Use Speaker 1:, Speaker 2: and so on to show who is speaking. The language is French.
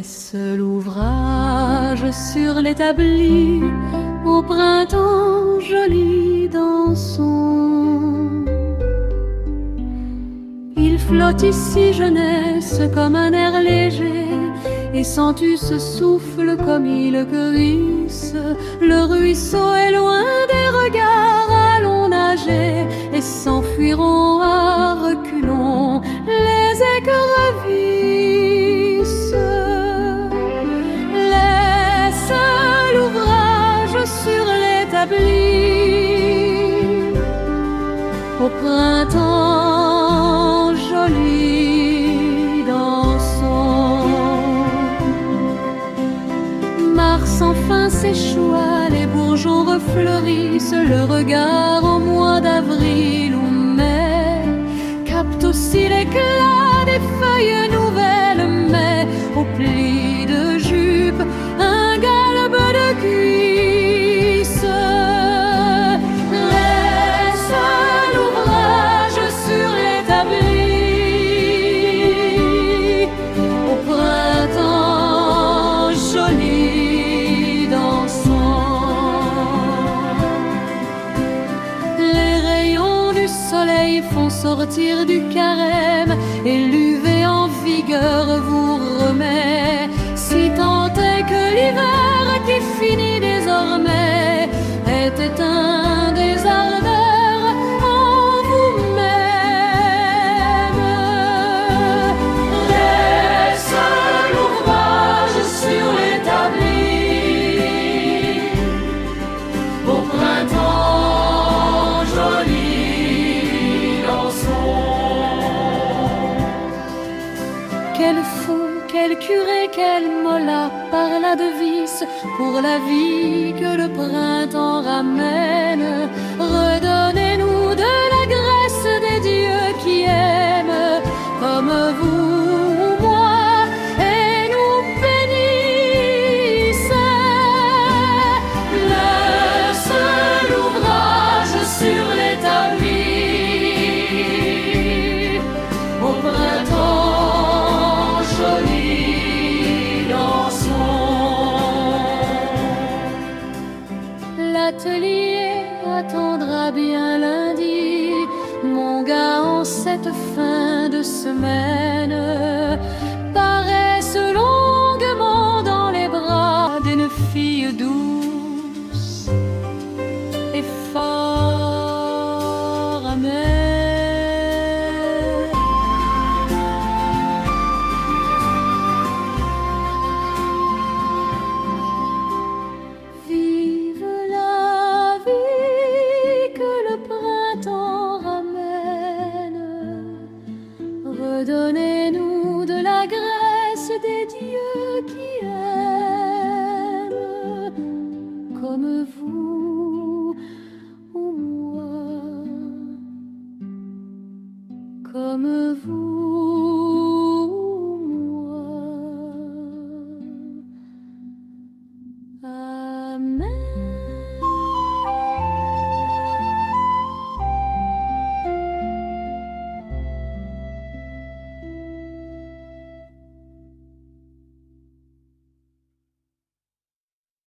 Speaker 1: Laisse l'ouvrage sur l'établi, au printemps joli dansons. Il flotte ici jeunesse comme un air léger, et sens-tu ce souffle comme il glisse. Le ruisseau est loin des regards, allons nager et s'enfuirons à reculons les écrevisses. Laisse l'ouvrage sur l'établi, au printemps joli dansons. Mars enfin s'échoua, les bourgeons refleurissent, le regard en mois d'avril ou mai capte aussi l'éclat des feuilles nouvelles, mais au pli de jupe un galbe de cuisse. Laisse l'ouvrage sur l'établi, au printemps joli dansons. Les rayons du soleil font sortir du carême, et l'UV en vigueur vous remet, si tant est que l'hiver qui finit désormais ait éteint des ardeurs en vous-même. Laisse l'ouvrage sur l'établi, au printemps joli dansons. Quel fou, quel curé, quel mollah parla de vice pour la vie que le printemps ramène. Redonnez-nous de la grâce des dieux qui aiment comme vous ou moi et nous bénissent. Laisse l'ouvrage sur l'établi, au printemps joli dansons. L'atelier attendra bien lundi, mon gars, en cette fin de semaine.